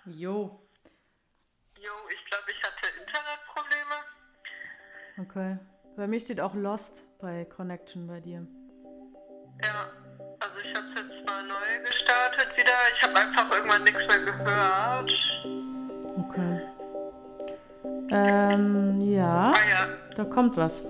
Jo, Jo, ich glaube, ich hatte Internetprobleme. okay. Bei mir steht auch Lost bei Connection bei dir. Ja, also ich habe es jetzt mal neu gestartet wieder. Ich habe einfach irgendwann nichts mehr gehört. Okay. Ja, Ah ja, da kommt was.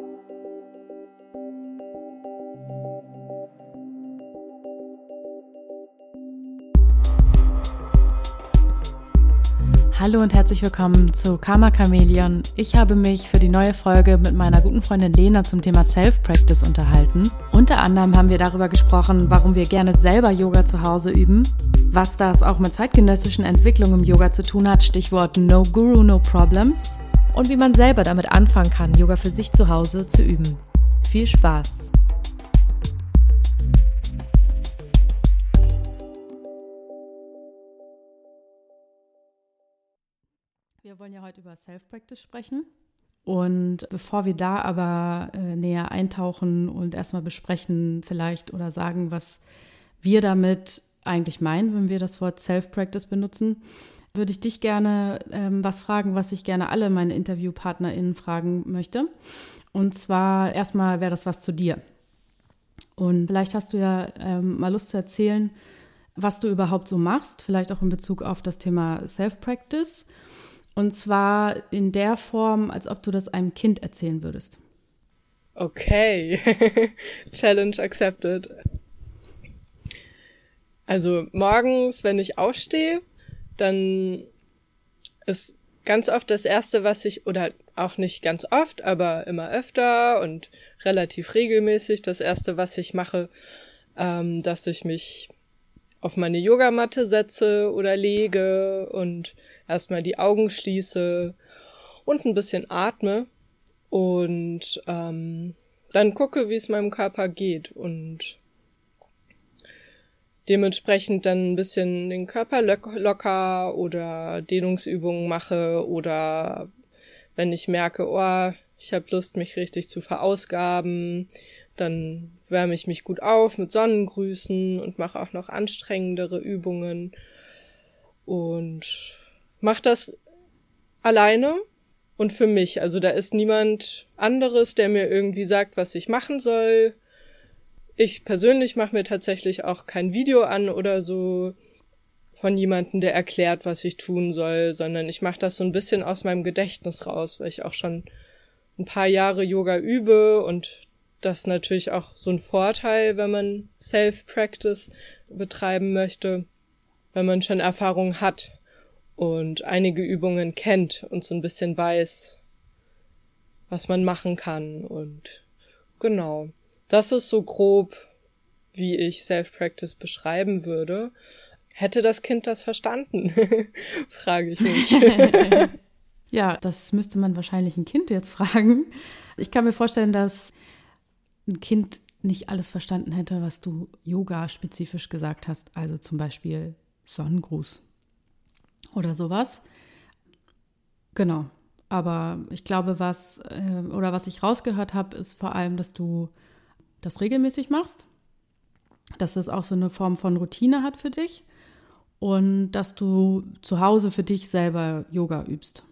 Hallo und herzlich willkommen zu Karma Chameleon. Ich habe mich für die neue Folge mit meiner guten Freundin Lena zum Thema Self-Practice unterhalten. Unter anderem haben wir darüber gesprochen, warum wir gerne selber Yoga zu Hause üben, was das auch mit zeitgenössischen Entwicklungen im Yoga zu tun hat, Stichwort No Guru, No Problems, und wie man selber damit anfangen kann, Yoga für sich zu Hause zu üben. Viel Spaß! Wir wollen ja heute über Self-Practice sprechen. Und bevor wir da aber näher eintauchen und erstmal besprechen vielleicht oder sagen, was wir damit eigentlich meinen, wenn wir das Wort Self-Practice benutzen, würde ich dich gerne was fragen, was ich gerne alle meine InterviewpartnerInnen fragen möchte. Und zwar erstmal wäre das was zu dir. Und vielleicht hast du ja mal Lust zu erzählen, was du überhaupt so machst, vielleicht auch in Bezug auf das Thema Self-Practice. Und zwar in der Form, als ob du das einem Kind erzählen würdest. Okay, Challenge accepted. Also morgens, wenn ich aufstehe, dann ist ganz oft das Erste, was ich, oder auch nicht ganz oft, aber immer öfter und relativ regelmäßig, das Erste, was ich mache, dass ich mich auf meine Yogamatte setze oder lege und erstmal die Augen schließe und ein bisschen atme und dann gucke, wie es meinem Körper geht und dementsprechend dann ein bisschen den Körper locker oder Dehnungsübungen mache oder wenn ich merke, ich habe Lust, mich richtig zu verausgaben, dann wärme ich mich gut auf mit Sonnengrüßen und mache auch noch anstrengendere Übungen und mache das alleine und für mich. Also da ist niemand anderes, der mir irgendwie sagt, was ich machen soll. Ich persönlich mache mir tatsächlich auch kein Video an oder so von jemandem, der erklärt, was ich tun soll, sondern ich mache das so ein bisschen aus meinem Gedächtnis raus, weil ich auch schon ein paar Jahre Yoga übe und das ist natürlich auch so ein Vorteil, wenn man Self-Practice betreiben möchte, wenn man schon Erfahrung hat und einige Übungen kennt und so ein bisschen weiß, was man machen kann. Und genau, das ist so grob, wie ich Self-Practice beschreiben würde. Hätte das Kind das verstanden? Frage ich mich. Ja, das müsste man wahrscheinlich ein Kind jetzt fragen. Ich kann mir vorstellen, dass ein Kind nicht alles verstanden hätte, was du Yoga-spezifisch gesagt hast. Also zum Beispiel Sonnengruß oder sowas. Genau. Aber ich glaube, was ich rausgehört habe, ist vor allem, dass du das regelmäßig machst, dass das auch so eine Form von Routine hat für dich und dass du zu Hause für dich selber Yoga übst.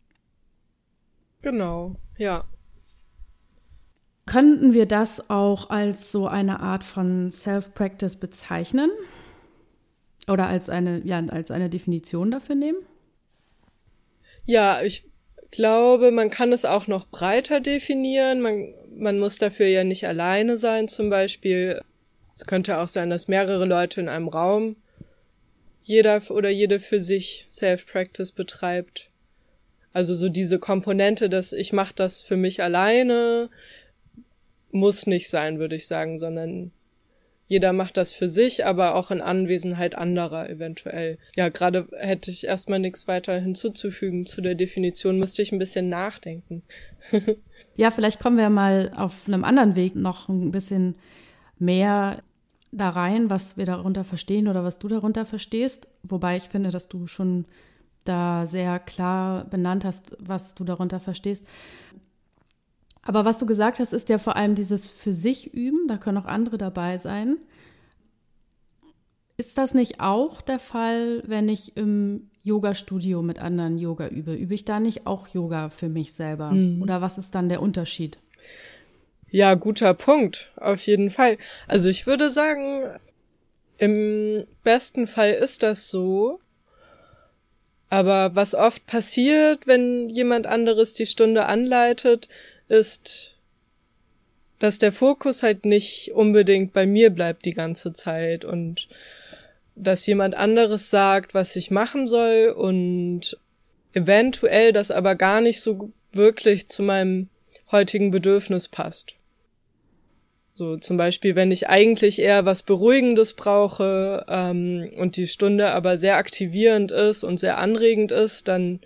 Genau, ja. Könnten wir das auch als so eine Art von Self-Practice bezeichnen? Oder als eine Definition dafür nehmen? Ja, ich glaube, man kann es auch noch breiter definieren. Man muss dafür ja nicht alleine sein, zum Beispiel. Es könnte auch sein, dass mehrere Leute in einem Raum jeder oder jede für sich Self-Practice betreibt. Also so diese Komponente, dass ich mache das für mich alleine, muss nicht sein, würde ich sagen, sondern jeder macht das für sich, aber auch in Anwesenheit anderer eventuell. Ja, gerade hätte ich erstmal nichts weiter hinzuzufügen zu der Definition, müsste ich ein bisschen nachdenken. Ja, vielleicht kommen wir mal auf einem anderen Weg noch ein bisschen mehr da rein, was wir darunter verstehen oder was du darunter verstehst. Wobei ich finde, dass du schon da sehr klar benannt hast, was du darunter verstehst. Aber was du gesagt hast, ist ja vor allem dieses für sich üben, da können auch andere dabei sein. Ist das nicht auch der Fall, wenn ich im Yoga-Studio mit anderen Yoga übe ich da nicht auch Yoga für mich selber? Oder was ist dann der Unterschied? Ja, guter Punkt, auf jeden Fall. Also ich würde sagen, im besten Fall ist das so. Aber was oft passiert, wenn jemand anderes die Stunde anleitet, ist, dass der Fokus halt nicht unbedingt bei mir bleibt die ganze Zeit und dass jemand anderes sagt, was ich machen soll und eventuell das aber gar nicht so wirklich zu meinem heutigen Bedürfnis passt. So zum Beispiel, wenn ich eigentlich eher was Beruhigendes brauche und die Stunde aber sehr aktivierend ist und sehr anregend ist, dann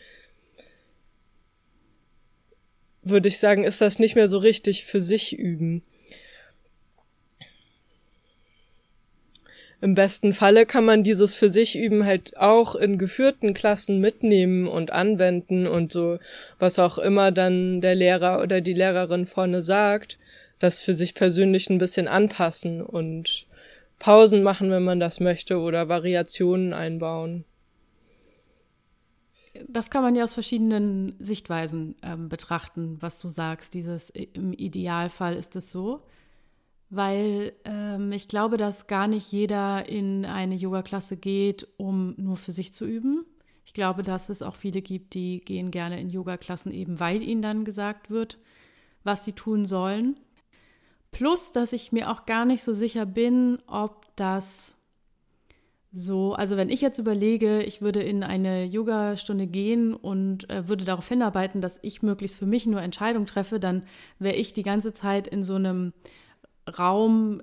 würde ich sagen, ist das nicht mehr so richtig für sich üben. Im besten Falle kann man dieses für sich üben halt auch in geführten Klassen mitnehmen und anwenden und so, was auch immer dann der Lehrer oder die Lehrerin vorne sagt, das für sich persönlich ein bisschen anpassen und Pausen machen, wenn man das möchte, oder Variationen einbauen. Das kann man ja aus verschiedenen Sichtweisen betrachten, was du sagst. Im Idealfall ist es so, weil ich glaube, dass gar nicht jeder in eine Yoga-Klasse geht, um nur für sich zu üben. Ich glaube, dass es auch viele gibt, die gehen gerne in Yoga-Klassen eben, weil ihnen dann gesagt wird, was sie tun sollen. Plus, dass ich mir auch gar nicht so sicher bin, ob das so, also wenn ich jetzt überlege, ich würde in eine Yogastunde gehen und würde darauf hinarbeiten, dass ich möglichst für mich nur Entscheidungen treffe, dann wäre ich die ganze Zeit in so einem Raum,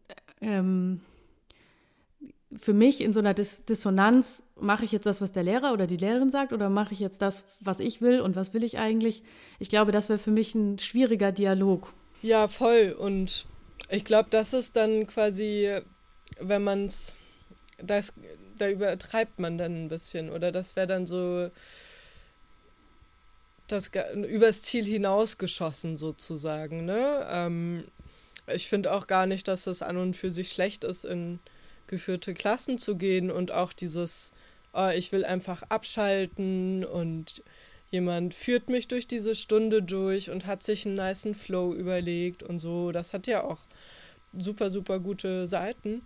für mich in so einer Dissonanz, mache ich jetzt das, was der Lehrer oder die Lehrerin sagt, oder mache ich jetzt das, was ich will und was will ich eigentlich? Ich glaube, das wäre für mich ein schwieriger Dialog. Ja, voll. Und ich glaube, das ist dann quasi, wenn man es, da übertreibt man dann ein bisschen. Oder das wäre dann so übers Ziel hinausgeschossen sozusagen. Ne? Ich finde auch gar nicht, dass es an und für sich schlecht ist, in geführte Klassen zu gehen und auch dieses, ich will einfach abschalten und jemand führt mich durch diese Stunde durch und hat sich einen nicen Flow überlegt und so. Das hat ja auch super, super gute Seiten.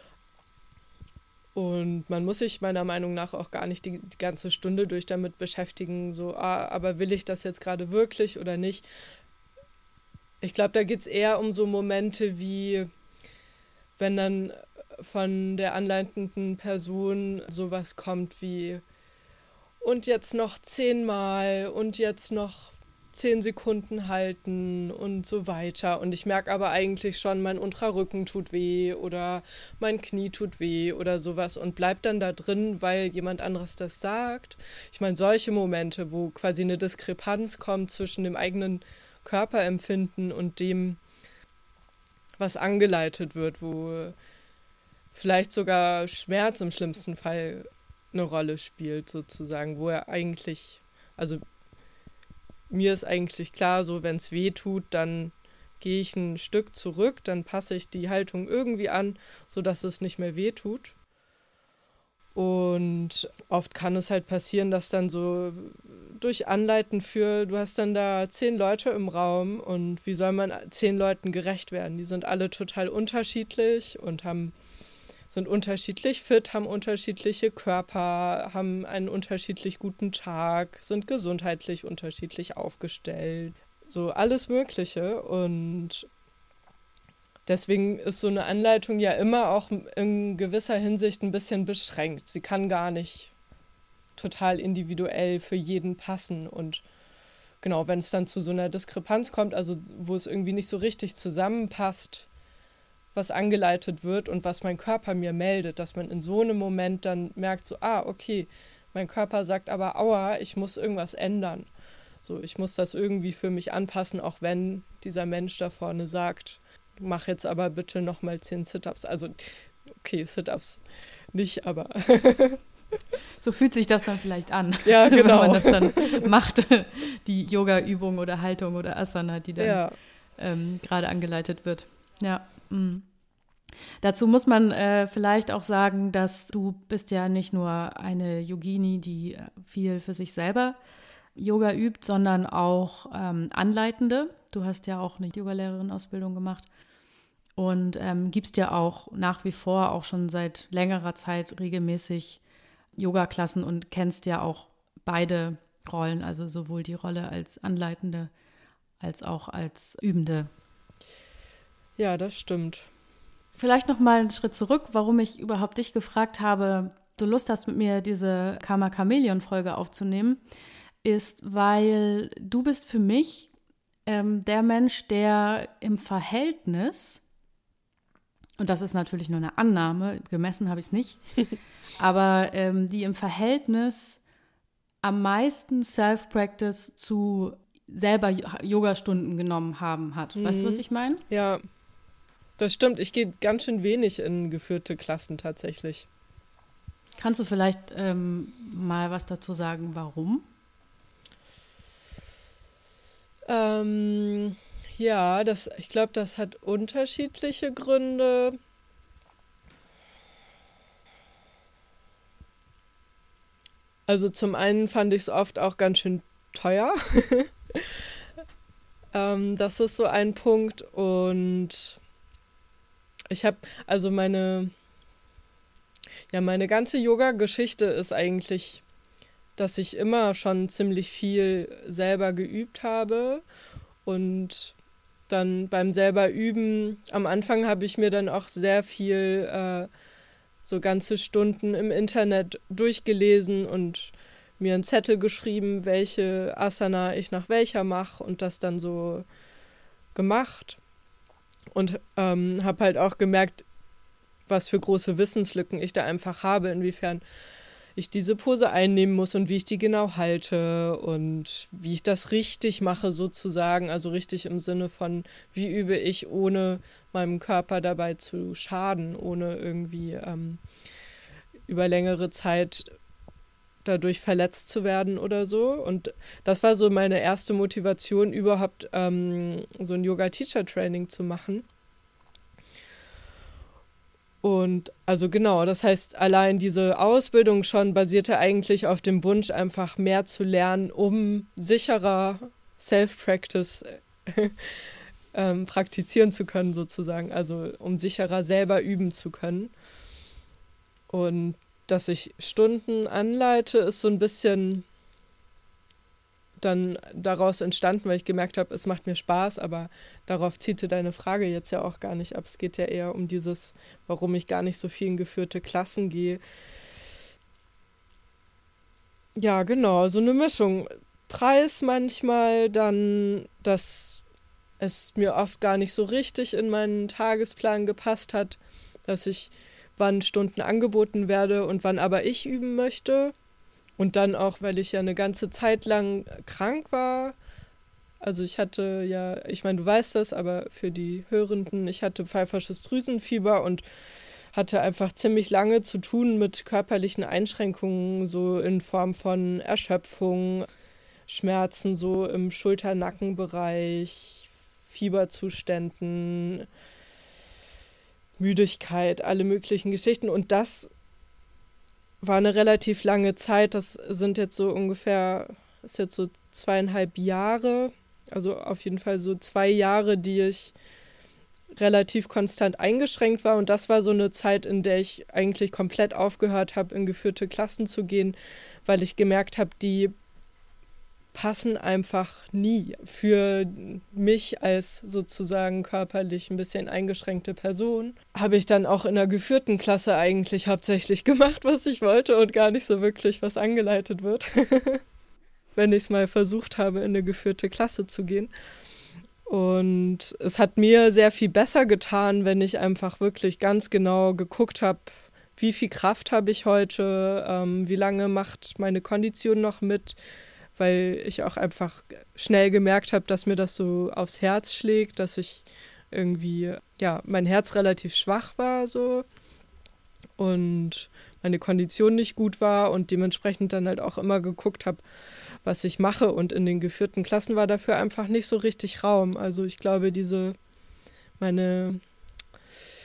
Und man muss sich meiner Meinung nach auch gar nicht die ganze Stunde durch damit beschäftigen, so, aber will ich das jetzt gerade wirklich oder nicht? Ich glaube, da geht es eher um so Momente wie, wenn dann von der anleitenden Person sowas kommt wie, und jetzt noch 10 Mal und jetzt noch 10 Sekunden halten und so weiter. Und ich merke aber eigentlich schon, mein unterer Rücken tut weh oder mein Knie tut weh oder sowas und bleib dann da drin, weil jemand anderes das sagt. Ich meine, solche Momente, wo quasi eine Diskrepanz kommt zwischen dem eigenen Körperempfinden und dem, was angeleitet wird, wo vielleicht sogar Schmerz im schlimmsten Fall eine Rolle spielt, sozusagen, wo er eigentlich, also mir ist eigentlich klar, so wenn es weh tut, dann gehe ich ein Stück zurück, dann passe ich die Haltung irgendwie an, sodass es nicht mehr weh tut. Und oft kann es halt passieren, dass dann so durch Anleiten du hast dann da 10 Leute im Raum und wie soll man 10 Leuten gerecht werden? Die sind alle total unterschiedlich und sind unterschiedlich fit, haben unterschiedliche Körper, haben einen unterschiedlich guten Tag, sind gesundheitlich unterschiedlich aufgestellt. So alles Mögliche. Und deswegen ist so eine Anleitung ja immer auch in gewisser Hinsicht ein bisschen beschränkt. Sie kann gar nicht total individuell für jeden passen. Und genau, wenn es dann zu so einer Diskrepanz kommt, also wo es irgendwie nicht so richtig zusammenpasst, was angeleitet wird und was mein Körper mir meldet, dass man in so einem Moment dann merkt, so, okay, mein Körper sagt aber, aua, ich muss irgendwas ändern. So, ich muss das irgendwie für mich anpassen, auch wenn dieser Mensch da vorne sagt, mach jetzt aber bitte nochmal 10 Sit-Ups. Also, okay, Sit-Ups nicht, aber... So fühlt sich das dann vielleicht an, ja, genau. Wenn man das dann macht, die Yoga-Übung oder Haltung oder Asana, die dann gerade angeleitet wird. Ja. Dazu muss man vielleicht auch sagen, dass du bist ja nicht nur eine Yogini, die viel für sich selber Yoga übt, sondern auch Anleitende. Du hast ja auch eine Yogalehrerin-Ausbildung gemacht und gibst ja auch nach wie vor, auch schon seit längerer Zeit regelmäßig Yoga-Klassen und kennst ja auch beide Rollen, also sowohl die Rolle als Anleitende als auch als Übende. Ja, das stimmt. Vielleicht noch mal einen Schritt zurück, warum ich überhaupt dich gefragt habe, du Lust hast, mit mir diese Karma Chameleon-Folge aufzunehmen, ist, weil du bist für mich der Mensch, der im Verhältnis, und das ist natürlich nur eine Annahme, gemessen habe ich es nicht, aber die im Verhältnis am meisten Self-Practice zu selber Yogastunden genommen hat. Weißt du, was ich meine? Ja, das stimmt. Ich gehe ganz schön wenig in geführte Klassen tatsächlich. Kannst du vielleicht mal was dazu sagen, warum? Ja, ich glaube, das hat unterschiedliche Gründe. Also zum einen fand ich es oft auch ganz schön teuer. Das ist so ein Punkt. Und ich habe, also meine ganze Yoga-Geschichte ist eigentlich, dass ich immer schon ziemlich viel selber geübt habe. Und dann beim selber üben, am Anfang habe ich mir dann auch sehr viel so ganze Stunden im Internet durchgelesen und mir einen Zettel geschrieben, welche Asana ich nach welcher mache und das dann so gemacht. Und habe halt auch gemerkt, was für große Wissenslücken ich da einfach habe, inwiefern ich diese Pose einnehmen muss und wie ich die genau halte und wie ich das richtig mache sozusagen, also richtig im Sinne von, wie übe ich, ohne meinem Körper dabei zu schaden, ohne irgendwie über längere Zeit dadurch verletzt zu werden oder so. Und das war so meine erste Motivation, überhaupt so ein Yoga-Teacher-Training zu machen. Und also genau, das heißt, allein diese Ausbildung schon basierte eigentlich auf dem Wunsch, einfach mehr zu lernen, um sicherer Self-Practice praktizieren zu können sozusagen, also um sicherer selber üben zu können. Und dass ich Stunden anleite, ist so ein bisschen dann daraus entstanden, weil ich gemerkt habe, es macht mir Spaß, aber darauf zielte deine Frage jetzt ja auch gar nicht ab. Es geht ja eher um dieses, warum ich gar nicht so viel in geführte Klassen gehe. Ja, genau, so eine Mischung. Preis manchmal, dann, dass es mir oft gar nicht so richtig in meinen Tagesplan gepasst hat, dass ich wann Stunden angeboten werde und wann aber ich üben möchte. Und dann auch, weil ich ja eine ganze Zeit lang krank war. Also ich hatte ja, ich meine, du weißt das, aber für die Hörenden, ich hatte pfeifersches Drüsenfieber und hatte einfach ziemlich lange zu tun mit körperlichen Einschränkungen, so in Form von Erschöpfung, Schmerzen so im Schulter-Nackenbereich, Fieberzuständen, Müdigkeit, alle möglichen Geschichten. Und das war eine relativ lange Zeit, das sind jetzt so ungefähr, ist jetzt so 2,5 Jahre, also auf jeden Fall so 2 Jahre, die ich relativ konstant eingeschränkt war und das war so eine Zeit, in der ich eigentlich komplett aufgehört habe, in geführte Klassen zu gehen, weil ich gemerkt habe, die passen einfach nie für mich als sozusagen körperlich ein bisschen eingeschränkte Person. Habe ich dann auch in einer geführten Klasse eigentlich hauptsächlich gemacht, was ich wollte und gar nicht so wirklich, was angeleitet wird, wenn ich es mal versucht habe, in eine geführte Klasse zu gehen. Und es hat mir sehr viel besser getan, wenn ich einfach wirklich ganz genau geguckt habe, wie viel Kraft habe ich heute, wie lange macht meine Kondition noch mit, weil ich auch einfach schnell gemerkt habe, dass mir das so aufs Herz schlägt, dass ich irgendwie, ja, mein Herz relativ schwach war so und meine Kondition nicht gut war und dementsprechend dann halt auch immer geguckt habe, was ich mache und in den geführten Klassen war dafür einfach nicht so richtig Raum. Also ich glaube,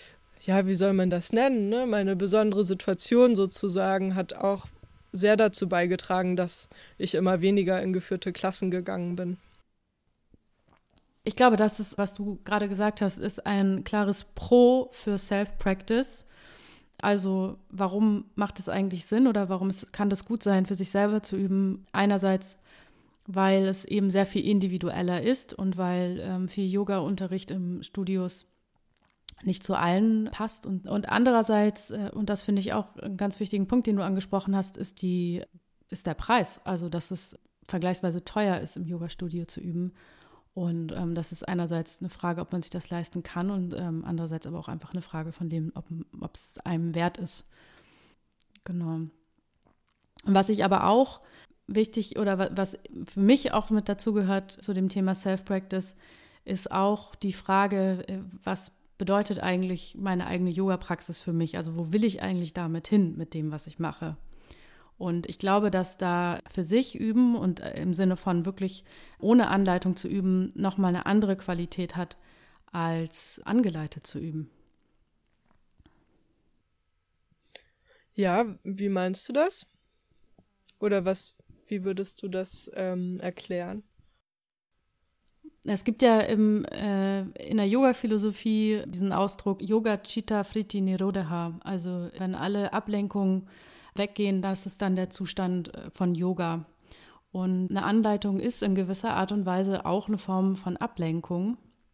ja, wie soll man das nennen, ne? Meine besondere Situation sozusagen hat auch sehr dazu beigetragen, dass ich immer weniger in geführte Klassen gegangen bin. Ich glaube, das ist, was du gerade gesagt hast, ist ein klares Pro für Self-Practice. Also warum macht es eigentlich Sinn oder warum kann das gut sein, für sich selber zu üben? Einerseits, weil es eben sehr viel individueller ist und weil viel Yoga-Unterricht im Studios nicht zu allen passt. Und andererseits, und das finde ich auch einen ganz wichtigen Punkt, den du angesprochen hast, ist der Preis. Also dass es vergleichsweise teuer ist, im Yoga-Studio zu üben. Und das ist einerseits eine Frage, ob man sich das leisten kann und andererseits aber auch einfach eine Frage von dem, ob es einem wert ist. Genau. Und was ich aber auch wichtig oder was für mich auch mit dazugehört zu dem Thema Self-Practice, ist auch die Frage, was bedeutet eigentlich meine eigene Yoga-Praxis für mich? Also wo will ich eigentlich damit hin mit dem, was ich mache? Und ich glaube, dass da für sich üben und im Sinne von wirklich ohne Anleitung zu üben, nochmal eine andere Qualität hat, als angeleitet zu üben. Ja, wie meinst du das? Oder wie würdest du das erklären? Es gibt ja in der Yoga-Philosophie diesen Ausdruck Yoga Chitta Vritti Nirodha. Also wenn alle Ablenkungen weggehen, das ist dann der Zustand von Yoga. Und eine Anleitung ist in gewisser Art und Weise auch eine Form von Ablenkung.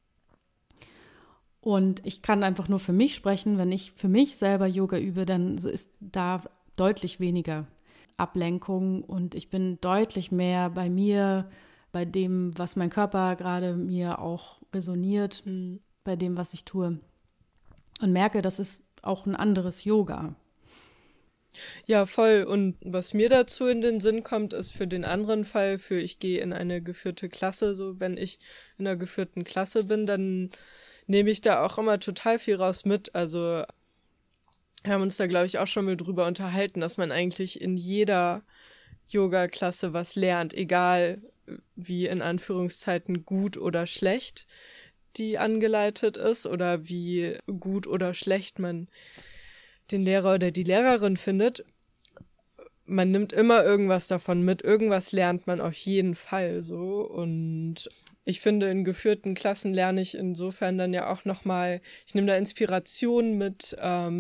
Und ich kann einfach nur für mich sprechen, wenn ich für mich selber Yoga übe, dann ist da deutlich weniger Ablenkung und ich bin deutlich mehr bei mir, bei dem, was mein Körper gerade mir auch resoniert, bei dem, was ich tue. Und merke, das ist auch ein anderes Yoga. Ja, voll. Und was mir dazu in den Sinn kommt, ist für den anderen Fall, ich gehe in eine geführte Klasse, so wenn ich in einer geführten Klasse bin, dann nehme ich da auch immer total viel raus mit. Also wir haben uns da, glaube ich, auch schon mal drüber unterhalten, dass man eigentlich in jeder Yoga-Klasse was lernt, egal wie in Anführungszeiten gut oder schlecht die angeleitet ist oder wie gut oder schlecht man den Lehrer oder die Lehrerin findet. Man nimmt immer irgendwas davon mit, irgendwas lernt man auf jeden Fall so. Und ich finde, in geführten Klassen lerne ich insofern dann ja auch nochmal, ich nehme da Inspiration mit,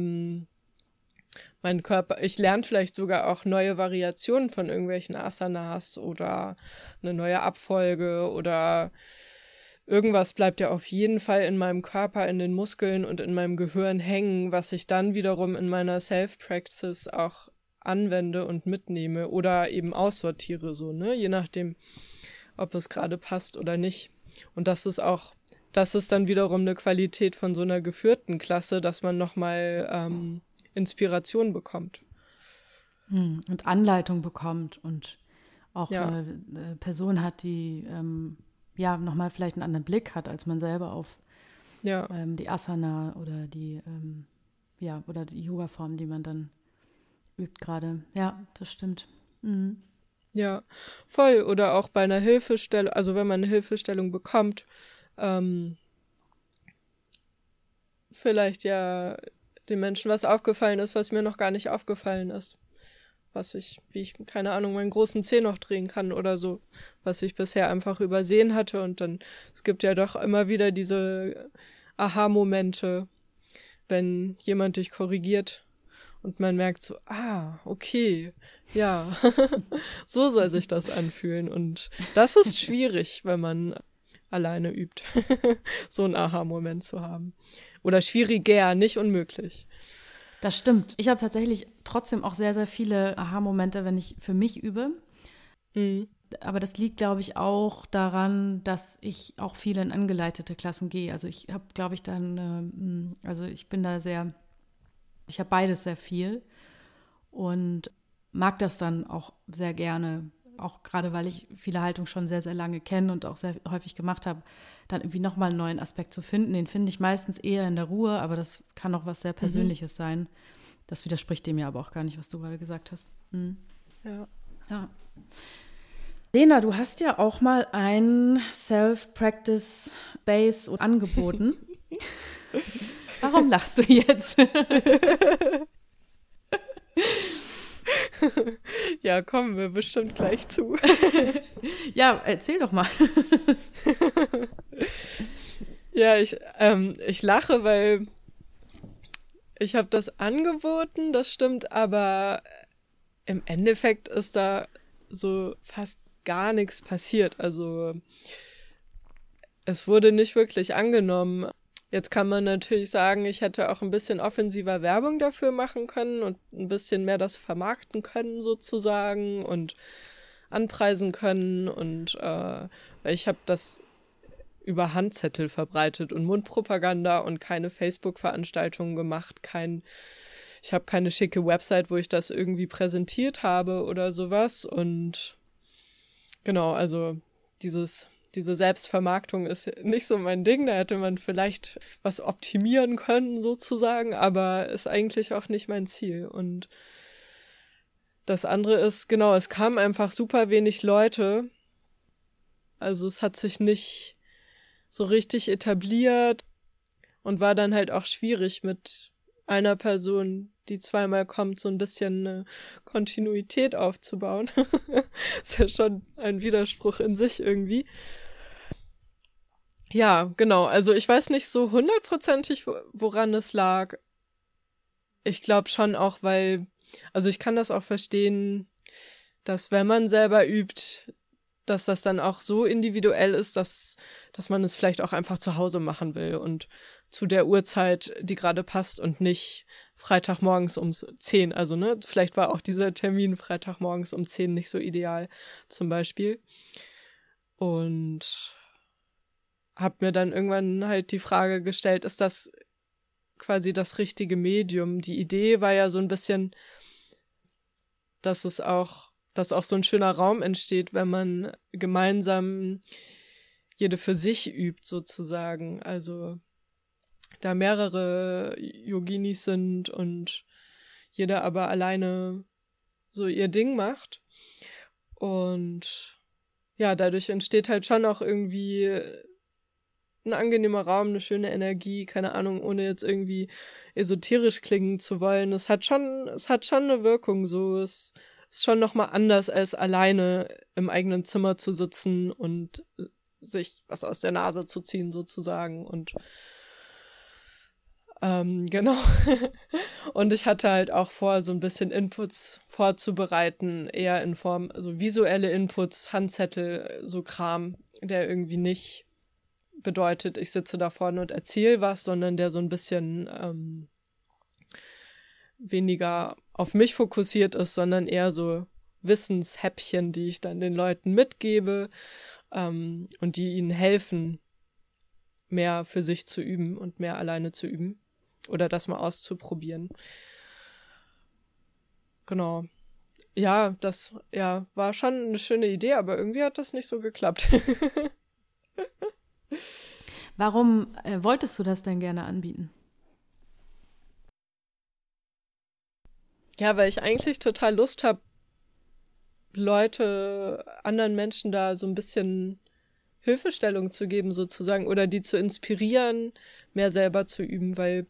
mein Körper, ich lerne vielleicht sogar auch neue Variationen von irgendwelchen Asanas oder eine neue Abfolge oder irgendwas bleibt ja auf jeden Fall in meinem Körper, in den Muskeln und in meinem Gehirn hängen, was ich dann wiederum in meiner Self-Practice auch anwende und mitnehme oder eben aussortiere, so, ne, je nachdem, ob es gerade passt oder nicht. Und das ist dann wiederum eine Qualität von so einer geführten Klasse, dass man nochmal Inspiration bekommt. Und Anleitung bekommt und auch eine Person hat, die nochmal vielleicht einen anderen Blick hat, als man selber auf die Asana oder die Yoga-Form, die man dann übt gerade. Ja, das stimmt. Mhm. Ja, voll. Oder auch bei einer Hilfestellung, also wenn man eine Hilfestellung bekommt, vielleicht ja den Menschen was aufgefallen ist, was mir noch gar nicht aufgefallen ist. Wie ich, keine Ahnung, meinen großen Zeh noch drehen kann oder so, was ich bisher einfach übersehen hatte. Und dann, es gibt ja doch immer wieder diese Aha-Momente, wenn jemand dich korrigiert und man merkt so, okay, ja, so soll sich das anfühlen. Und das ist schwierig, wenn man alleine übt, so einen Aha-Moment zu haben. Oder schwieriger, nicht unmöglich. Das stimmt. Ich habe tatsächlich trotzdem auch sehr, sehr viele Aha-Momente, wenn ich für mich übe. Mhm. Aber das liegt, glaube ich, auch daran, dass ich auch viele in angeleitete Klassen gehe. Also ich habe, glaube ich, ich habe beides sehr viel und mag das dann auch sehr gerne. Auch gerade, weil ich viele Haltungen schon sehr, sehr lange kenne und auch sehr häufig gemacht habe, dann irgendwie nochmal einen neuen Aspekt zu finden. Den finde ich meistens eher in der Ruhe, aber das kann auch was sehr Persönliches sein. Das widerspricht dem ja aber auch gar nicht, was du gerade gesagt hast. Mhm. Ja. Lena, du hast ja auch mal ein Self-Practice-Space angeboten. Warum lachst du jetzt? Ja, kommen wir bestimmt gleich zu. Ja, erzähl doch mal. Ja, ich lache, weil ich habe das angeboten, das stimmt, aber im Endeffekt ist da so fast gar nichts passiert. Also es wurde nicht wirklich angenommen. Jetzt kann man natürlich sagen, ich hätte auch ein bisschen offensiver Werbung dafür machen können und ein bisschen mehr das vermarkten können sozusagen und anpreisen können. Und ich habe das über Handzettel verbreitet und Mundpropaganda und keine Facebook-Veranstaltungen gemacht. Ich habe keine schicke Website, wo ich das irgendwie präsentiert habe oder sowas. Und genau, also diese Selbstvermarktung ist nicht so mein Ding. Da hätte man vielleicht was optimieren können sozusagen, aber ist eigentlich auch nicht mein Ziel. Und das andere ist, genau, es kamen einfach super wenig Leute. Also es hat sich nicht so richtig etabliert und war dann halt auch schwierig mit einer Person, die zweimal kommt, so ein bisschen eine Kontinuität aufzubauen. Ist ja schon ein Widerspruch in sich irgendwie. Ja, genau. Also ich weiß nicht so 100%ig, woran es lag. Ich glaube schon auch, also ich kann das auch verstehen, dass wenn man selber übt, dass das dann auch so individuell ist, dass man es vielleicht auch einfach zu Hause machen will und zu der Uhrzeit, die gerade passt und nicht Freitagmorgens um 10. Also ne, vielleicht war auch dieser Termin Freitagmorgens um 10 nicht so ideal zum Beispiel. Und habe mir dann irgendwann halt die Frage gestellt, ist das quasi das richtige Medium? Die Idee war ja so ein bisschen, dass auch so ein schöner Raum entsteht, wenn man gemeinsam jede für sich übt sozusagen. Also da mehrere Yoginis sind und jeder aber alleine so ihr Ding macht. Und ja, dadurch entsteht halt schon auch irgendwie ein angenehmer Raum, eine schöne Energie, keine Ahnung, ohne jetzt irgendwie esoterisch klingen zu wollen. Es hat schon eine Wirkung so. Es ist schon nochmal anders, als alleine im eigenen Zimmer zu sitzen und sich was aus der Nase zu ziehen sozusagen und genau. Und ich hatte halt auch vor, so ein bisschen Inputs vorzubereiten, eher in Form, also visuelle Inputs, Handzettel, so Kram, der irgendwie nicht bedeutet, ich sitze da vorne und erzähle was, sondern der so ein bisschen weniger auf mich fokussiert ist, sondern eher so Wissenshäppchen, die ich dann den Leuten mitgebe und die ihnen helfen, mehr für sich zu üben und mehr alleine zu üben oder das mal auszuprobieren. Genau. Ja, das war schon eine schöne Idee, aber irgendwie hat das nicht so geklappt. Warum wolltest du das denn gerne anbieten? Ja, weil ich eigentlich total Lust habe, anderen Menschen da so ein bisschen Hilfestellung zu geben sozusagen oder die zu inspirieren, mehr selber zu üben, weil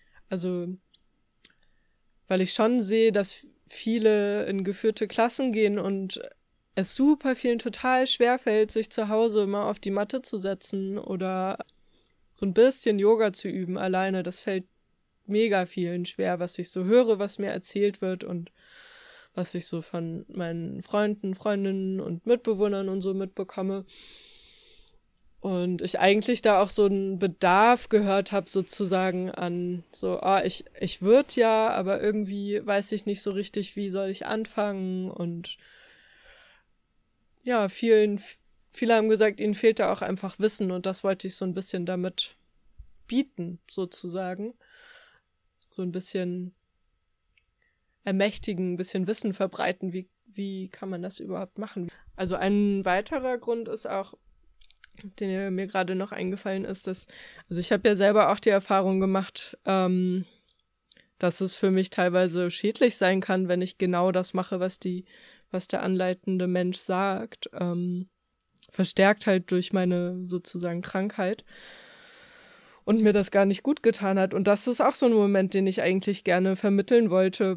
ich schon sehe, dass viele in geführte Klassen gehen und es super vielen total schwerfällt, sich zu Hause mal auf die Matte zu setzen oder so ein bisschen Yoga zu üben alleine. Das fällt mega vielen schwer, was ich so höre, was mir erzählt wird und was ich so von meinen Freunden, Freundinnen und Mitbewohnern und so mitbekomme. Und ich eigentlich da auch so einen Bedarf gehört habe, sozusagen an so, ich würde ja, aber irgendwie weiß ich nicht so richtig, wie soll ich anfangen. Und ja, viele haben gesagt, ihnen fehlt da auch einfach Wissen und das wollte ich so ein bisschen damit bieten, sozusagen. So ein bisschen ermächtigen, ein bisschen Wissen verbreiten, wie kann man das überhaupt machen. Also ein weiterer Grund ist auch, der mir gerade noch eingefallen ist, also ich habe ja selber auch die Erfahrung gemacht, dass es für mich teilweise schädlich sein kann, wenn ich genau das mache, was der anleitende Mensch sagt, verstärkt halt durch meine sozusagen Krankheit. und mir das gar nicht gut getan hat. Und das ist auch so ein Moment, den ich eigentlich gerne vermitteln wollte,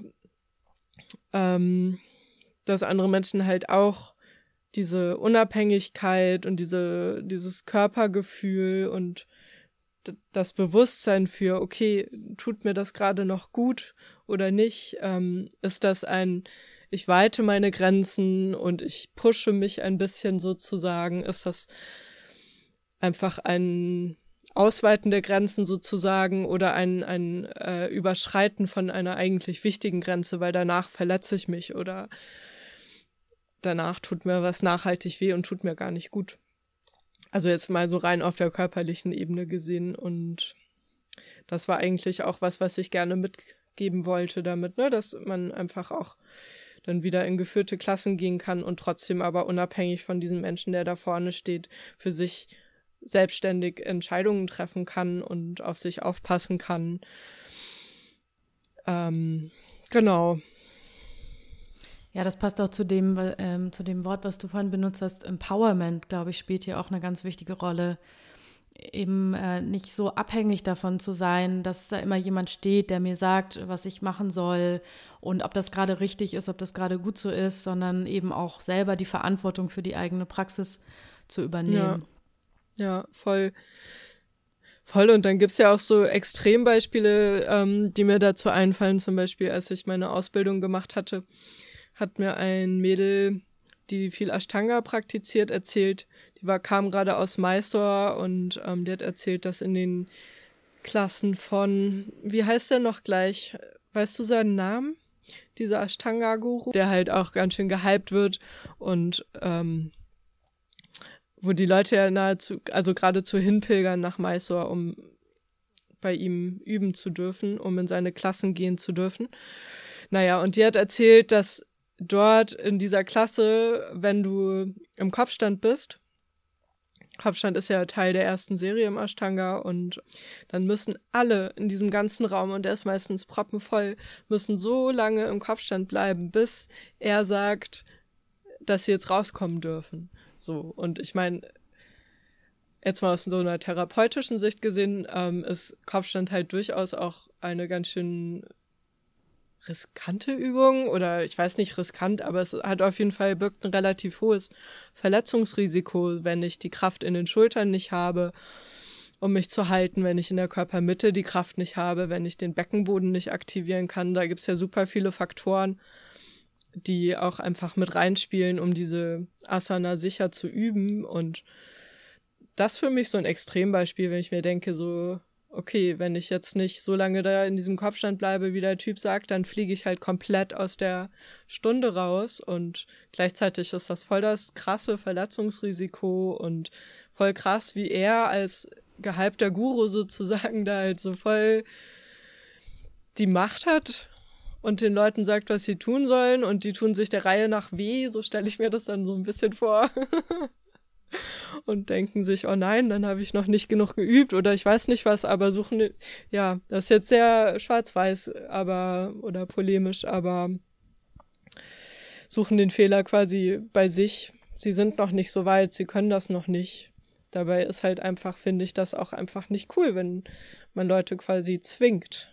dass andere Menschen halt auch diese Unabhängigkeit und dieses Körpergefühl und das Bewusstsein für, okay, tut mir das gerade noch gut oder nicht? Ist das ich weite meine Grenzen und ich pushe mich ein bisschen sozusagen? Ist das einfach ein Ausweiten der Grenzen sozusagen oder ein Überschreiten von einer eigentlich wichtigen Grenze, weil danach verletze ich mich oder danach tut mir was nachhaltig weh und tut mir gar nicht gut. Also jetzt mal so rein auf der körperlichen Ebene gesehen, und das war eigentlich auch was ich gerne mitgeben wollte damit, ne, dass man einfach auch dann wieder in geführte Klassen gehen kann und trotzdem aber unabhängig von diesem Menschen, der da vorne steht, für sich selbstständig Entscheidungen treffen kann und auf sich aufpassen kann. Genau. Ja, das passt auch zu dem Wort, was du vorhin benutzt hast. Empowerment, glaube ich, spielt hier auch eine ganz wichtige Rolle. Eben nicht so abhängig davon zu sein, dass da immer jemand steht, der mir sagt, was ich machen soll und ob das gerade richtig ist, ob das gerade gut so ist, sondern eben auch selber die Verantwortung für die eigene Praxis zu übernehmen. Ja, voll. Und dann gibt's ja auch so Extrembeispiele, die mir dazu einfallen. Zum Beispiel, als ich meine Ausbildung gemacht hatte, hat mir ein Mädel, die viel Ashtanga praktiziert, erzählt. Kam gerade aus Mysore und die hat erzählt, dass in den Klassen von, wie heißt der noch gleich? Weißt du seinen Namen? Dieser Ashtanga-Guru, der halt auch ganz schön gehypt wird und wo die Leute ja nahezu, also geradezu hinpilgern nach Mysore, um bei ihm üben zu dürfen, um in seine Klassen gehen zu dürfen. Naja, und die hat erzählt, dass dort in dieser Klasse, wenn du im Kopfstand bist, Kopfstand ist ja Teil der ersten Serie im Ashtanga, und dann müssen alle in diesem ganzen Raum, und der ist meistens proppenvoll, müssen so lange im Kopfstand bleiben, bis er sagt, dass sie jetzt rauskommen dürfen. So, und ich meine, jetzt mal aus so einer therapeutischen Sicht gesehen, ist Kopfstand halt durchaus auch eine ganz schön riskante Übung, oder ich weiß nicht riskant, aber es hat auf jeden Fall birgt ein relativ hohes Verletzungsrisiko, wenn ich die Kraft in den Schultern nicht habe, um mich zu halten, wenn ich in der Körpermitte die Kraft nicht habe, wenn ich den Beckenboden nicht aktivieren kann. Da gibt's ja super viele Faktoren, die auch einfach mit reinspielen, um diese Asana sicher zu üben. Und das für mich so ein Extrembeispiel, wenn ich mir denke, so, okay, wenn ich jetzt nicht so lange da in diesem Kopfstand bleibe, wie der Typ sagt, dann fliege ich halt komplett aus der Stunde raus, und gleichzeitig ist das voll das krasse Verletzungsrisiko und voll krass, wie er als gehypter Guru sozusagen da halt so voll die Macht hat und den Leuten sagt, was sie tun sollen, und die tun sich der Reihe nach weh, so stelle ich mir das dann so ein bisschen vor. Und denken sich, oh nein, dann habe ich noch nicht genug geübt oder ich weiß nicht was, aber suchen, ja, das ist jetzt sehr schwarz-weiß, oder polemisch, aber suchen den Fehler quasi bei sich. Sie sind noch nicht so weit, sie können das noch nicht. Dabei ist halt einfach, finde ich, das auch einfach nicht cool, wenn man Leute quasi zwingt.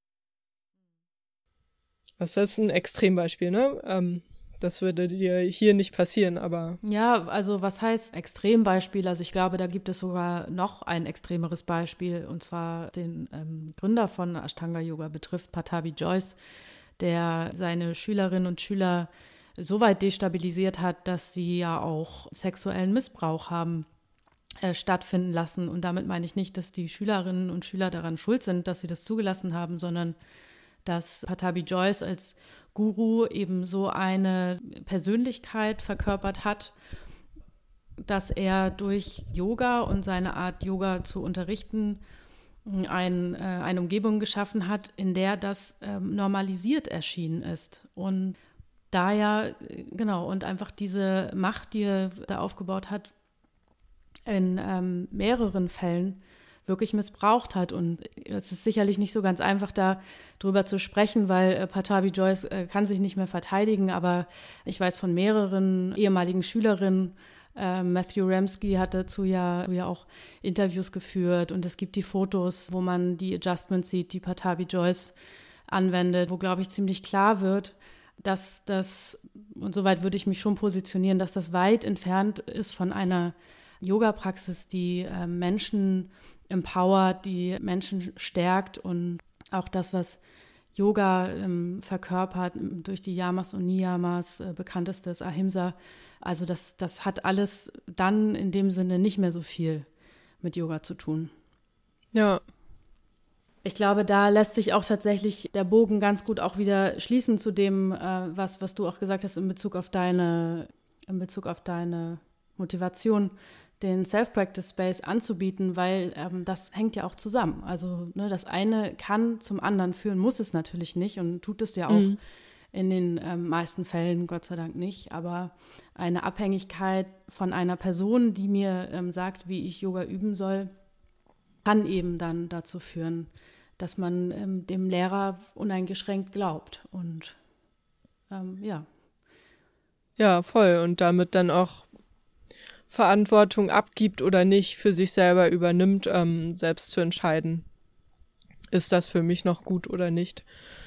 Das ist ein Extrembeispiel, ne? Das würde dir hier nicht passieren, aber... Ja, also was heißt Extrembeispiel? Also ich glaube, da gibt es sogar noch ein extremeres Beispiel, und zwar den Gründer von Ashtanga-Yoga betrifft, Pattabhi Jois, der seine Schülerinnen und Schüler so weit destabilisiert hat, dass sie ja auch sexuellen Missbrauch haben stattfinden lassen. Und damit meine ich nicht, dass die Schülerinnen und Schüler daran schuld sind, dass sie das zugelassen haben, sondern dass Pattabhi Jois als Guru eben so eine Persönlichkeit verkörpert hat, dass er durch Yoga und seine Art, Yoga zu unterrichten, eine Umgebung geschaffen hat, in der das normalisiert erschienen ist. Und daher, genau, und einfach diese Macht, die er da aufgebaut hat, in mehreren Fällen wirklich missbraucht hat. Und es ist sicherlich nicht so ganz einfach, da drüber zu sprechen, weil Pattabhi Jois kann sich nicht mehr verteidigen, aber ich weiß von mehreren ehemaligen Schülerinnen, Matthew Ramsky hat dazu ja auch Interviews geführt und es gibt die Fotos, wo man die Adjustments sieht, die Pattabhi Jois anwendet, wo, glaube ich, ziemlich klar wird, dass das, und soweit würde ich mich schon positionieren, dass das weit entfernt ist von einer Yoga-Praxis, die Menschen empowert, die Menschen stärkt und auch das, was Yoga verkörpert, durch die Yamas und Niyamas, bekanntestes Ahimsa. Also das hat alles dann in dem Sinne nicht mehr so viel mit Yoga zu tun. Ja. Ich glaube, da lässt sich auch tatsächlich der Bogen ganz gut auch wieder schließen zu dem, was du auch gesagt hast in Bezug auf deine Motivation, den Self-Practice-Space anzubieten, weil das hängt ja auch zusammen. Also das eine kann zum anderen führen, muss es natürlich nicht und tut es ja auch in den meisten Fällen, Gott sei Dank nicht. Aber eine Abhängigkeit von einer Person, die mir sagt, wie ich Yoga üben soll, kann eben dann dazu führen, dass man dem Lehrer uneingeschränkt glaubt. Und ja. Ja, voll. Und damit dann auch Verantwortung abgibt oder nicht, für sich selber übernimmt, selbst zu entscheiden, ist das für mich noch gut oder nicht.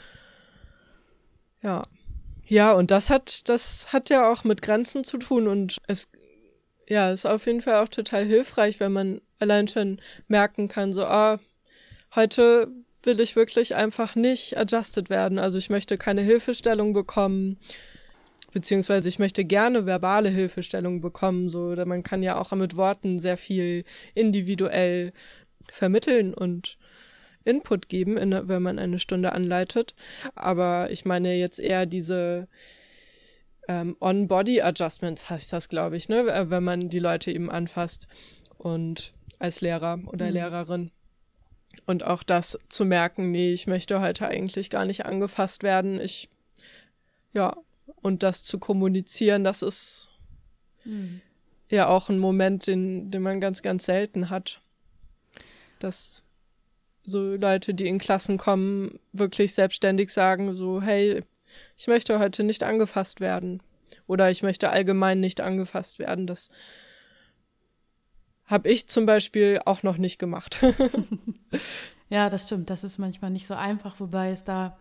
Ja. Ja, und das hat ja auch mit Grenzen zu tun und es ist auf jeden Fall auch total hilfreich, wenn man allein schon merken kann, so, heute will ich wirklich einfach nicht adjusted werden. Also ich möchte keine Hilfestellung bekommen, beziehungsweise ich möchte gerne verbale Hilfestellung bekommen. So, oder man kann ja auch mit Worten sehr viel individuell vermitteln und Input geben, wenn man eine Stunde anleitet. Aber ich meine jetzt eher diese On-Body-Adjustments heißt das, glaube ich, ne, wenn man die Leute eben anfasst und als Lehrer oder Lehrerin. Und auch das zu merken, nee, ich möchte heute eigentlich gar nicht angefasst werden. Und das zu kommunizieren, das ist ja auch ein Moment, den man ganz, ganz selten hat. Dass so Leute, die in Klassen kommen, wirklich selbstständig sagen, so, hey, ich möchte heute nicht angefasst werden. Oder ich möchte allgemein nicht angefasst werden. Das habe ich zum Beispiel auch noch nicht gemacht. Ja, das stimmt. Das ist manchmal nicht so einfach, wobei es da,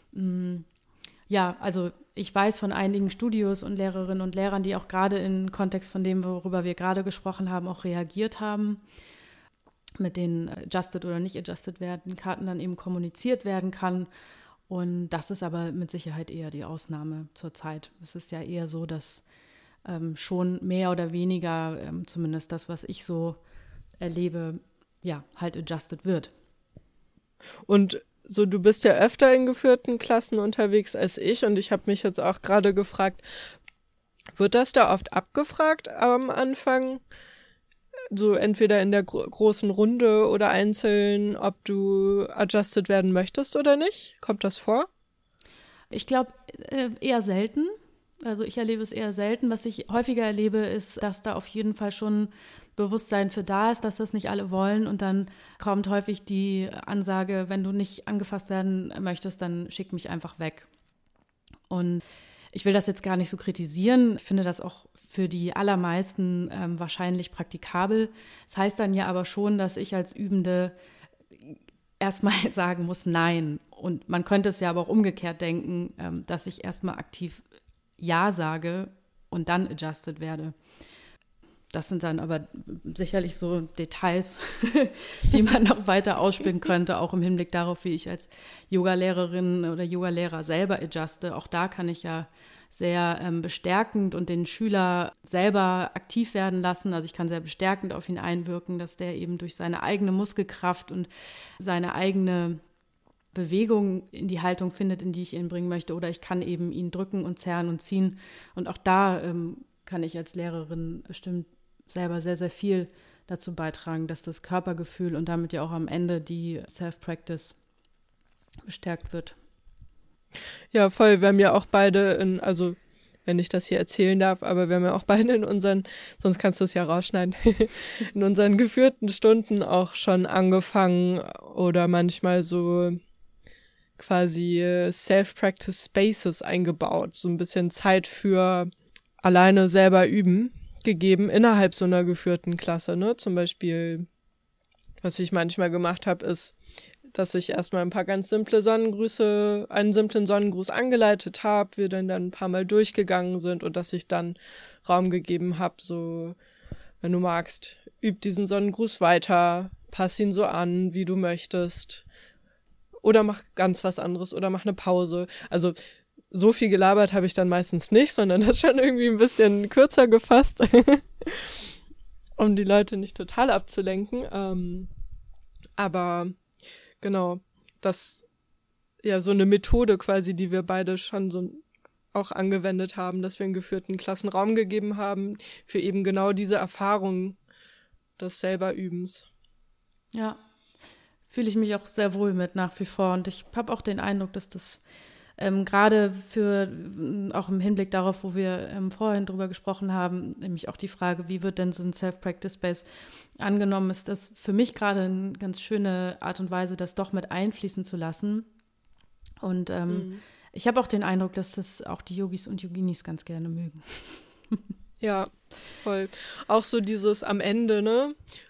also ich weiß von einigen Studios und Lehrerinnen und Lehrern, die auch gerade im Kontext von dem, worüber wir gerade gesprochen haben, auch reagiert haben, mit denen adjusted oder nicht adjusted werden Karten dann eben kommuniziert werden kann. Und das ist aber mit Sicherheit eher die Ausnahme zurzeit. Es ist ja eher so, dass schon mehr oder weniger, zumindest das, was ich so erlebe, ja, halt adjusted wird. Und so, du bist ja öfter in geführten Klassen unterwegs als ich und ich habe mich jetzt auch gerade gefragt, wird das da oft abgefragt am Anfang? So entweder in der großen Runde oder einzeln, ob du adjusted werden möchtest oder nicht? Kommt das vor? Ich glaube, eher selten. Also ich erlebe es eher selten. Was ich häufiger erlebe, ist, dass da auf jeden Fall schon Bewusstsein für da ist, dass das nicht alle wollen. Und dann kommt häufig die Ansage, wenn du nicht angefasst werden möchtest, dann schick mich einfach weg. Und ich will das jetzt gar nicht so kritisieren. Ich finde das auch für die allermeisten wahrscheinlich praktikabel. Das heißt dann ja aber schon, dass ich als Übende erstmal sagen muss, nein. Und man könnte es ja aber auch umgekehrt denken, dass ich erstmal aktiv Ja sage und dann adjusted werde. Das sind dann aber sicherlich so Details, die man noch weiter ausspielen könnte, auch im Hinblick darauf, wie ich als Yogalehrerin oder Yogalehrer selber adjuste. Auch da kann ich ja sehr bestärkend und den Schüler selber aktiv werden lassen. Also ich kann sehr bestärkend auf ihn einwirken, dass der eben durch seine eigene Muskelkraft und seine eigene Bewegung in die Haltung findet, in die ich ihn bringen möchte. Oder ich kann eben ihn drücken und zerren und ziehen. Und auch da kann ich als Lehrerin bestimmt selber sehr, sehr viel dazu beitragen, dass das Körpergefühl und damit ja auch am Ende die Self-Practice bestärkt wird. Ja, voll. Wir haben ja auch beide, also wenn ich das hier erzählen darf, aber wir haben ja auch beide in unseren, sonst kannst du es ja rausschneiden, in unseren geführten Stunden auch schon angefangen oder manchmal so quasi Self-Practice Spaces eingebaut. So ein bisschen Zeit für alleine selber üben. gegeben innerhalb so einer geführten Klasse, ne? Zum Beispiel, was ich manchmal gemacht habe, ist, dass ich erstmal ein paar ganz simple Sonnengrüße, einen simplen Sonnengruß angeleitet habe, wir dann ein paar Mal durchgegangen sind und dass ich dann Raum gegeben habe, so, wenn du magst, üb diesen Sonnengruß weiter, pass ihn so an, wie du möchtest. Oder mach ganz was anderes oder mach eine Pause. Also so viel gelabert habe ich dann meistens nicht, sondern das schon irgendwie ein bisschen kürzer gefasst, um die Leute nicht total abzulenken. Aber genau, das ja so eine Methode quasi, die wir beide schon so auch angewendet haben, dass wir in geführten Klassen Raum gegeben haben für eben genau diese Erfahrung des Selberübens. Ja, fühle ich mich auch sehr wohl mit nach wie vor. Und ich habe auch den Eindruck, dass das gerade für, auch im Hinblick darauf, wo wir vorhin drüber gesprochen haben, nämlich auch die Frage, wie wird denn so ein Self-Practice-Space angenommen, ist das für mich gerade eine ganz schöne Art und Weise, das doch mit einfließen zu lassen. Und ich habe auch den Eindruck, dass das auch die Yogis und Yoginis ganz gerne mögen. Ja, voll. Auch so dieses am Ende, ne?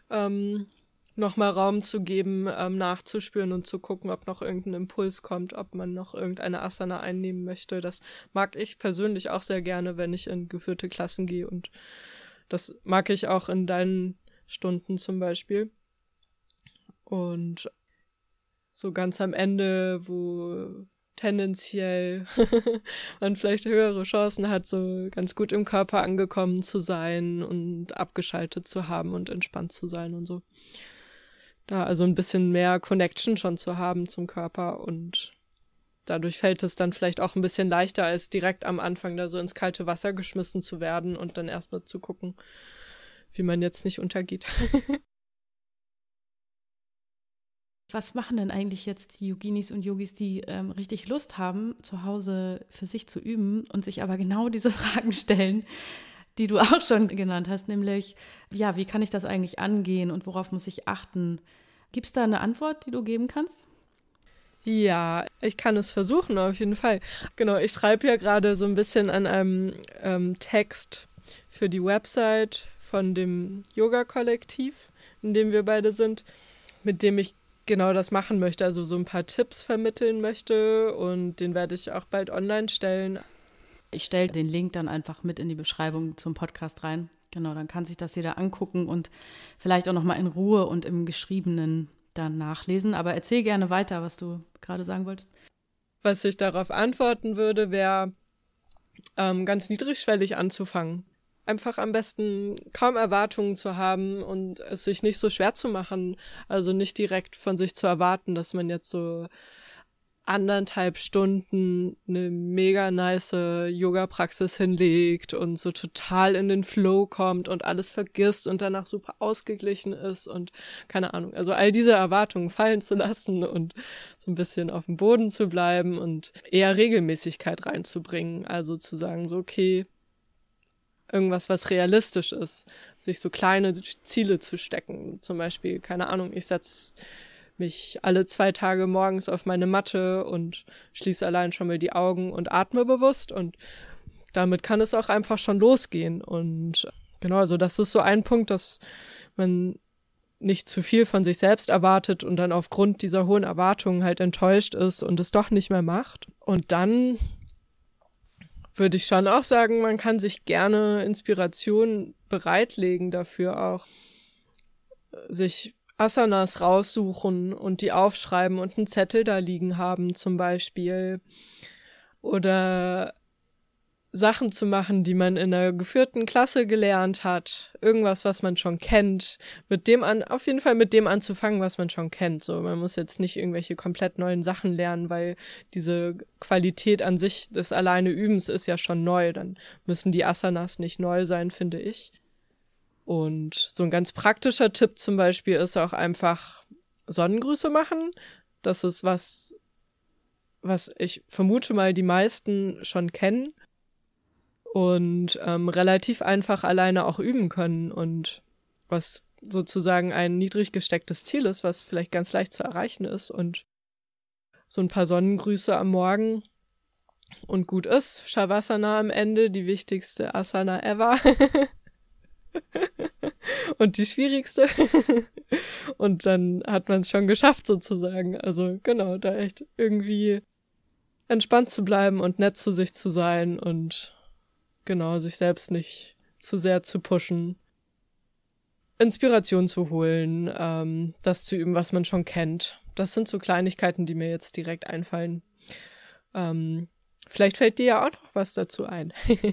Nochmal Raum zu geben, nachzuspüren und zu gucken, ob noch irgendein Impuls kommt, ob man noch irgendeine Asana einnehmen möchte. Das mag ich persönlich auch sehr gerne, wenn ich in geführte Klassen gehe, und das mag ich auch in deinen Stunden zum Beispiel. Und so ganz am Ende, wo tendenziell man vielleicht höhere Chancen hat, so ganz gut im Körper angekommen zu sein und abgeschaltet zu haben und entspannt zu sein und so. Da also ein bisschen mehr Connection schon zu haben zum Körper, und dadurch fällt es dann vielleicht auch ein bisschen leichter, als direkt am Anfang da so ins kalte Wasser geschmissen zu werden und dann erstmal zu gucken, wie man jetzt nicht untergeht. Was machen denn eigentlich jetzt die Yoginis und Yogis, die richtig Lust haben, zu Hause für sich zu üben und sich aber genau diese Fragen stellen, die du auch schon genannt hast, nämlich, ja, wie kann ich das eigentlich angehen und worauf muss ich achten? Gibt es da eine Antwort, die du geben kannst? Ja, ich kann es versuchen, auf jeden Fall. Genau, ich schreibe ja gerade so ein bisschen an einem Text für die Website von dem Yoga-Kollektiv, in dem wir beide sind, mit dem ich genau das machen möchte, also so ein paar Tipps vermitteln möchte, und den werde ich auch bald online stellen. Ich stelle den Link dann einfach mit in die Beschreibung zum Podcast rein. Genau, dann kann sich das jeder angucken und vielleicht auch nochmal in Ruhe und im Geschriebenen dann nachlesen. Aber erzähl gerne weiter, was du gerade sagen wolltest. Was ich darauf antworten würde, wäre ganz niedrigschwellig anzufangen. Einfach am besten kaum Erwartungen zu haben und es sich nicht so schwer zu machen. Also nicht direkt von sich zu erwarten, dass man jetzt so 1,5 Stunden eine mega nice Yoga-Praxis hinlegt und so total in den Flow kommt und alles vergisst und danach super ausgeglichen ist und keine Ahnung. Also all diese Erwartungen fallen zu lassen und so ein bisschen auf dem Boden zu bleiben und eher Regelmäßigkeit reinzubringen. Also zu sagen, so okay, irgendwas, was realistisch ist, sich so kleine Ziele zu stecken. Zum Beispiel, keine Ahnung, ich setze mich alle 2 Tage morgens auf meine Matte und schließe allein schon mal die Augen und atme bewusst, und damit kann es auch einfach schon losgehen. Und genau, also das ist so ein Punkt, dass man nicht zu viel von sich selbst erwartet und dann aufgrund dieser hohen Erwartungen halt enttäuscht ist und es doch nicht mehr macht. Und dann würde ich schon auch sagen, man kann sich gerne Inspiration bereitlegen dafür, auch sich Asanas raussuchen und die aufschreiben und einen Zettel da liegen haben zum Beispiel. Oder Sachen zu machen, die man in einer geführten Klasse gelernt hat. Irgendwas, was man schon kennt. Auf jeden Fall mit dem anzufangen, was man schon kennt. So, man muss jetzt nicht irgendwelche komplett neuen Sachen lernen, weil diese Qualität an sich des alleine Übens ist ja schon neu. Dann müssen die Asanas nicht neu sein, finde ich. Und so ein ganz praktischer Tipp zum Beispiel ist auch einfach Sonnengrüße machen. Das ist was ich vermute mal die meisten schon kennen und relativ einfach alleine auch üben können, und was sozusagen ein niedrig gestecktes Ziel ist, was vielleicht ganz leicht zu erreichen ist, und so ein paar Sonnengrüße am Morgen und gut ist. Shavasana am Ende, die wichtigste Asana ever. Und die schwierigste. Und dann hat man es schon geschafft sozusagen. Also genau, da echt irgendwie entspannt zu bleiben und nett zu sich zu sein und genau, sich selbst nicht zu sehr zu pushen. Inspiration zu holen, das zu üben, was man schon kennt. Das sind so Kleinigkeiten, die mir jetzt direkt einfallen. Vielleicht fällt dir ja auch noch was dazu ein.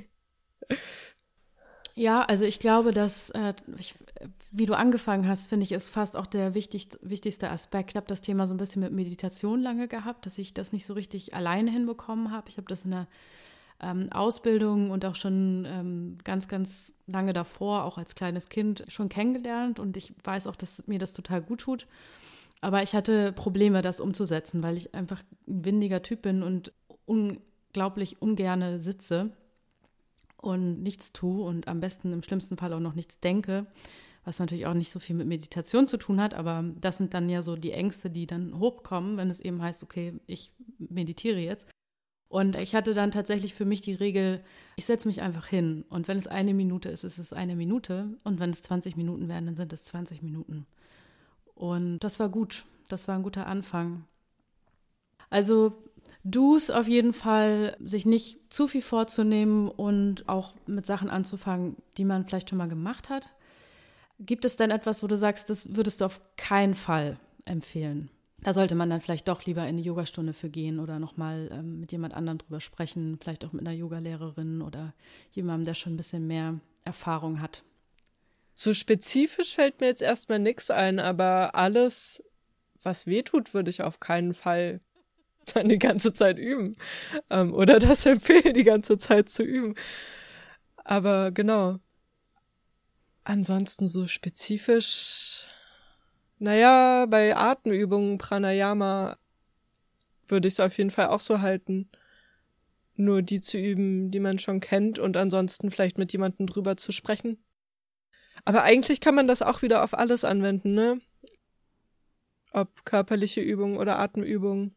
Ja, also ich glaube, dass, wie du angefangen hast, finde ich, ist fast auch der wichtigste Aspekt. Ich habe das Thema so ein bisschen mit Meditation lange gehabt, dass ich das nicht so richtig alleine hinbekommen habe. Ich habe das in der Ausbildung und auch schon ganz, ganz lange davor, auch als kleines Kind, schon kennengelernt. Und ich weiß auch, dass mir das total gut tut. Aber ich hatte Probleme, das umzusetzen, weil ich einfach ein windiger Typ bin und unglaublich ungerne sitze und nichts tue und am besten im schlimmsten Fall auch noch nichts denke, was natürlich auch nicht so viel mit Meditation zu tun hat, aber das sind dann ja so die Ängste, die dann hochkommen, wenn es eben heißt, okay, ich meditiere jetzt. Und ich hatte dann tatsächlich für mich die Regel, ich setze mich einfach hin und wenn es 1 Minute ist, ist es 1 Minute und wenn es 20 Minuten werden, dann sind es 20 Minuten. Und das war gut, das war ein guter Anfang. Also Do's auf jeden Fall, sich nicht zu viel vorzunehmen und auch mit Sachen anzufangen, die man vielleicht schon mal gemacht hat. Gibt es denn etwas, wo du sagst, das würdest du auf keinen Fall empfehlen? Da sollte man dann vielleicht doch lieber in eine Yogastunde für gehen oder nochmal mit jemand anderem drüber sprechen, vielleicht auch mit einer Yogalehrerin oder jemandem, der schon ein bisschen mehr Erfahrung hat. So spezifisch fällt mir jetzt erstmal nichts ein, aber alles, was wehtut, würde ich auf keinen Fall dann die ganze Zeit üben. Oder das empfehlen, die ganze Zeit zu üben. Aber genau. Ansonsten so spezifisch, naja, bei Atemübungen, Pranayama, würde ich es auf jeden Fall auch so halten. Nur die zu üben, die man schon kennt und ansonsten vielleicht mit jemandem drüber zu sprechen. Aber eigentlich kann man das auch wieder auf alles anwenden, ne? Ob körperliche Übungen oder Atemübungen.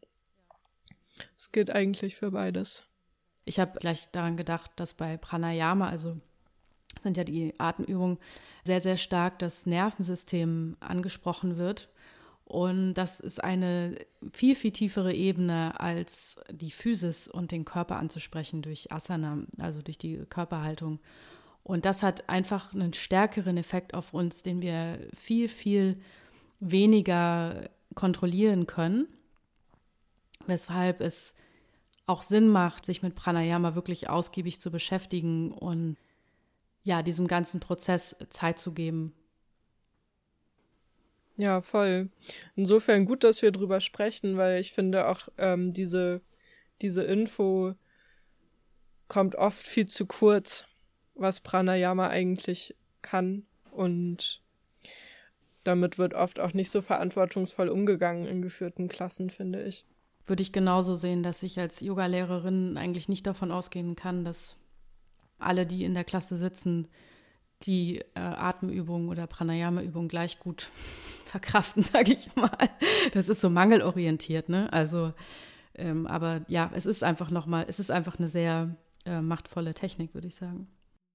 Es gilt eigentlich für beides. Ich habe gleich daran gedacht, dass bei Pranayama, also sind ja die Atemübungen, sehr, sehr stark das Nervensystem angesprochen wird. Und das ist eine viel, viel tiefere Ebene, als die Physis und den Körper anzusprechen durch Asana, also durch die Körperhaltung. Und das hat einfach einen stärkeren Effekt auf uns, den wir viel, viel weniger kontrollieren können. Weshalb es auch Sinn macht, sich mit Pranayama wirklich ausgiebig zu beschäftigen und ja, diesem ganzen Prozess Zeit zu geben. Ja, voll. Insofern gut, dass wir drüber sprechen, weil ich finde auch diese Info kommt oft viel zu kurz, was Pranayama eigentlich kann, und damit wird oft auch nicht so verantwortungsvoll umgegangen in geführten Klassen, finde ich. Würde ich genauso sehen, dass ich als Yogalehrerin eigentlich nicht davon ausgehen kann, dass alle, die in der Klasse sitzen, die Atemübungen oder Pranayama-Übungen gleich gut verkraften, sage ich mal. Das ist so mangelorientiert, ne? Also, aber ja, es ist einfach eine sehr machtvolle Technik, würde ich sagen.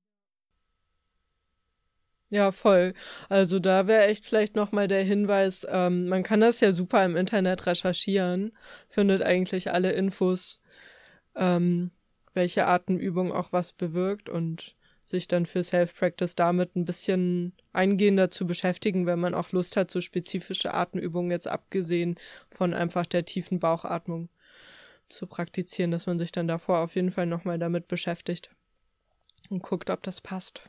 Ja, voll. Also da wäre echt vielleicht nochmal der Hinweis, man kann das ja super im Internet recherchieren, findet eigentlich alle Infos, welche Atemübung auch was bewirkt und sich dann für Self-Practice damit ein bisschen eingehender zu beschäftigen, wenn man auch Lust hat, so spezifische Atemübungen jetzt abgesehen von einfach der tiefen Bauchatmung zu praktizieren, dass man sich dann davor auf jeden Fall nochmal damit beschäftigt und guckt, ob das passt.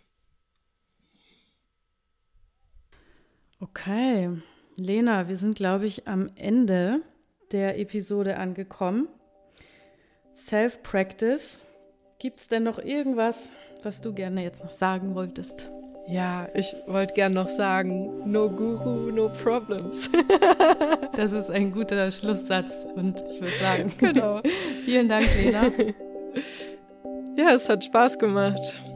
Okay, Lena, wir sind, glaube ich, am Ende der Episode angekommen. Self-Practice. Gibt es denn noch irgendwas, was du gerne jetzt noch sagen wolltest? Ja, ich wollte gerne noch sagen, no Guru, no problems. Das ist ein guter Schlusssatz und ich würde sagen, genau. Vielen Dank, Lena. Ja, es hat Spaß gemacht.